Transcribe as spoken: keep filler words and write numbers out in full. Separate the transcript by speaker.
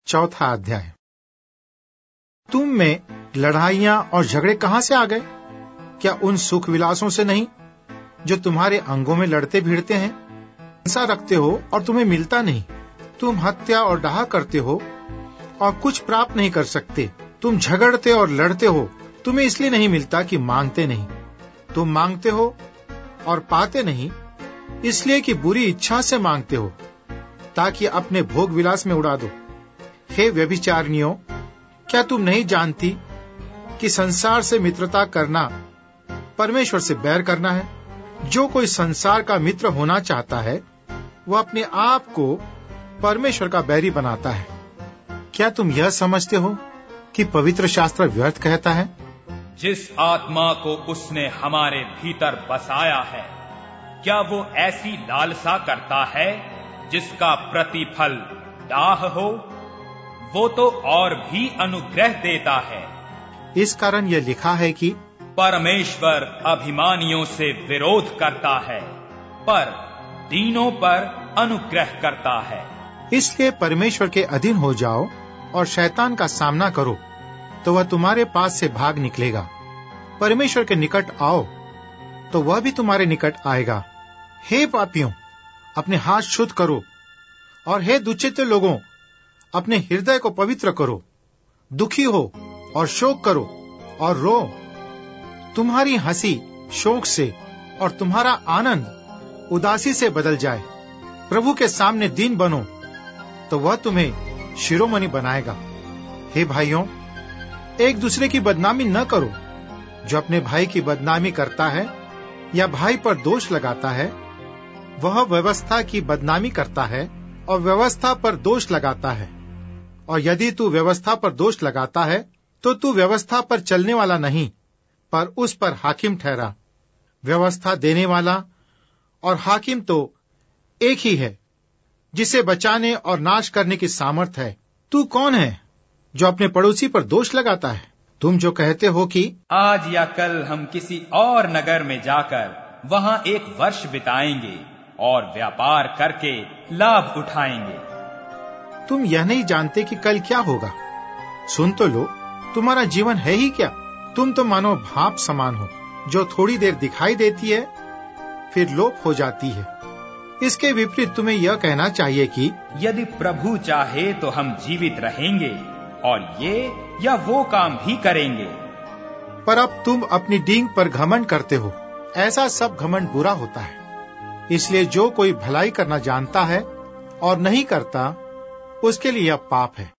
Speaker 1: चौथा अध्याय। तुम में लड़ाइयां और झगड़े कहां से आ गए? क्या उन सुख विलासों से नहीं जो तुम्हारे अंगों में लड़ते भिड़ते हैं? हिंसा रखते हो और तुम्हें मिलता नहीं। तुम हत्या और डाह करते हो और कुछ प्राप्त नहीं कर सकते। तुम झगड़ते और लड़ते हो, तुम्हें इसलिए नहीं मिलता कि मांगते नहीं। तुम मांगते हो और पाते नहीं, इसलिए कि बुरी इच्छा से मांगते हो, ताकि अपने भोग विलास में उड़ा दो। हे व्यभिचारिणियों, क्या तुम नहीं जानती कि संसार से मित्रता करना परमेश्वर से बैर करना है? जो कोई संसार का मित्र होना चाहता है, वह अपने आप को परमेश्वर का बैरी बनाता है। क्या तुम यह समझते हो कि पवित्र शास्त्र व्यर्थ कहता है?
Speaker 2: जिस आत्मा को उसने हमारे भीतर बसाया है, क्या वो ऐसी लालसा करता है जिसका प्रतिफल डाह हो? वो तो और भी अनुग्रह देता है।
Speaker 1: इस कारण यह लिखा है कि
Speaker 2: परमेश्वर अभिमानियों से विरोध करता है, पर दीनों पर अनुग्रह करता है।
Speaker 1: इसलिए परमेश्वर के अधीन हो जाओ और शैतान का सामना करो, तो वह तुम्हारे पास से भाग निकलेगा। परमेश्वर के निकट आओ, तो वह भी तुम्हारे निकट आएगा। हे पापियों, अपने हाथ शुद्ध करो, और हे दुष्चित लोगों, अपने हृदय को पवित्र करो। दुखी हो और शोक करो और रो। तुम्हारी हंसी शोक से और तुम्हारा आनंद उदासी से बदल जाए। प्रभु के सामने दीन बनो, तो वह तुम्हें शिरोमणि बनाएगा। हे भाइयों, एक दूसरे की बदनामी न करो। जो अपने भाई की बदनामी करता है या भाई पर दोष लगाता है, वह व्यवस्था की बदनामी करता है और व्यवस्था पर दोष लगाता है। और यदि तू व्यवस्था पर दोष लगाता है, तो तू व्यवस्था पर चलने वाला नहीं, पर उस पर हाकिम ठहरा। व्यवस्था देने वाला और हाकिम तो एक ही है, जिसे बचाने और नाश करने की सामर्थ है। तू कौन है जो अपने पड़ोसी पर दोष लगाता है? तुम जो कहते हो कि
Speaker 2: आज या कल हम किसी और नगर में जाकर वहां एक वर्ष बिताएंगे और व्यापार करके लाभ उठाएंगे,
Speaker 1: तुम यह नहीं जानते कि कल क्या होगा। सुन तो लो, तुम्हारा जीवन है ही क्या? तुम तो मानो भाप समान हो, जो थोड़ी देर दिखाई देती है, फिर लोप हो जाती है। इसके विपरीत तुम्हें यह कहना चाहिए कि
Speaker 2: यदि प्रभु चाहे तो हम जीवित रहेंगे और ये या वो काम भी करेंगे।
Speaker 1: पर अब तुम अपनी डींग पर घमंड करते हो। ऐसा सब घमंड बुरा होता है। इसलिए जो कोई भलाई करना जानता है और नहीं करता, उसके लिए यह पाप है।